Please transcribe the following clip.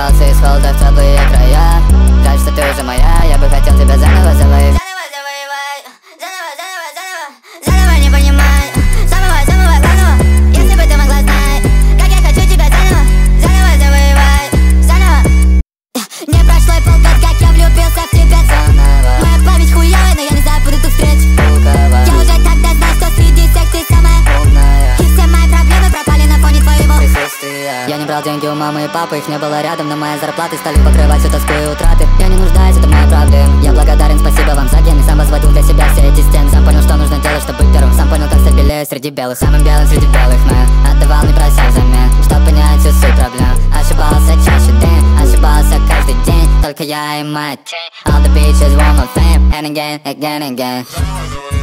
Выбрался из холода в теплые края. Жаль, что ты уже моя, я бы хотел тебя заново завоевать. Заново не понимай, самого главного. Если бы ты могла знать, как я хочу тебя заново завоевать, заново. Не прошло и полгода, как я влюбился в тебя заново. Моя память хуёвая, но я не забуду ту встречу. Я уже тогда знал, что среди всех ты самая умная. И все мои проблемы пропали на фоне твоего присутствия. Я не брал деньги у мамы и папы, их не было рядом, но мои зарплаты стали покрывать всю тоску и утраты. Я не нуждаюсь, это моя проблема. Я благодарен, спасибо вам за гены. Сам возводил для себя все эти стены. Сам понял, что нужно делать, чтобы быть первым. Сам понял, как стать белее среди белых. Самым белым среди белых, man. Отдавал, не прося взамен, чтоб понять всю суть проблем. Ошибался чаще день, ошибался каждый день. Только я и моя тень. All the bitches want my fame, and again, again, again.